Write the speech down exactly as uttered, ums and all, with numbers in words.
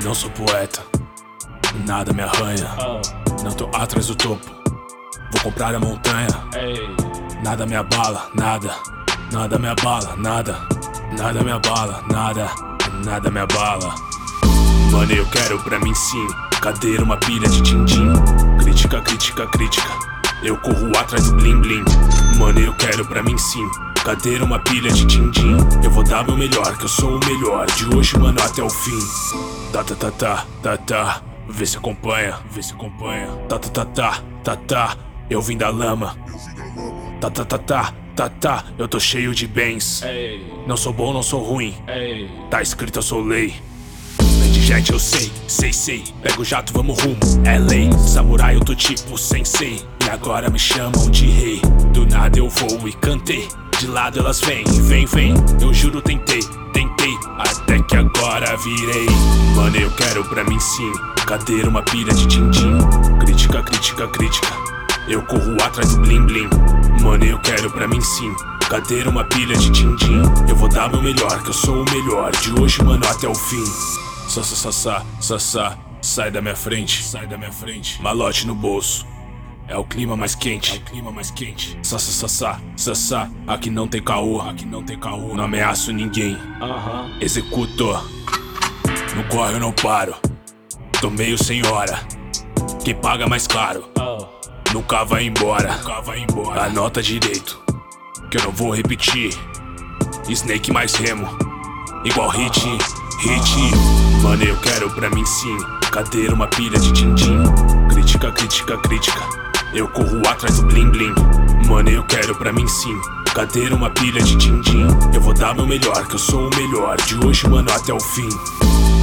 Não sou poeta, nada me arranha. Não tô atrás do topo, vou comprar a montanha. Nada me abala, nada, nada me abala, nada, nada me abala, nada, nada me abala. Mano, eu quero pra mim sim, cadeira, uma pilha de din-din. Crítica, crítica, crítica, eu corro atrás do blim blim. Mano, eu quero pra mim sim, cadeira, uma pilha de din-din. Eu vou dar meu melhor, que eu sou o melhor, de hoje, mano, até o fim. Tá, tá, tá, tá, tá, tá, vê se acompanha, vê se acompanha. Tá, tá, tá, tá, tá, tá, eu vim da lama. Tá, tá, tá, tá, tá, tá, eu tô cheio de bens. Não sou bom, não sou ruim, tá escrito eu sou lei. Gente, eu sei, sei, sei, pega o jato, vamos rumo, é lei. Samurai, eu tô tipo sensei, e agora me chamam de rei. Do nada eu vou e cantei, de lado elas vêm, vem, vem. Eu juro, tentei, tentei, até que agora virei. Mano, eu quero pra mim sim, cadeira, uma pilha de din-din. Crítica, crítica, crítica, eu corro atrás do blim blim. Mano, eu quero pra mim sim, cadeira, uma pilha de din-din. Eu vou dar meu melhor, que eu sou o melhor, de hoje, mano, até o fim. Sassá, sassá, sassá, sai da minha frente, sai da minha frente. Malote no bolso, é o clima mais quente, é o clima mais quente. Sassá, sassá, sassá, aqui não tem caô, aqui não tem caô. Não ameaço ninguém, uh-huh. Executo, no corre eu não paro. Tô meio sem hora, quem paga mais caro, oh. Nunca vai embora, nunca vai embora. Anota direito, que eu não vou repetir. Snake mais remo, igual hit, hit. Mano, eu quero pra mim sim, cadeira, uma pilha de din-din. Crítica, crítica, crítica, eu corro atrás do blim blim. Mano, eu quero pra mim sim, cadeira, uma pilha de din-din. Eu vou dar meu melhor, que eu sou o melhor, de hoje, mano, até o fim.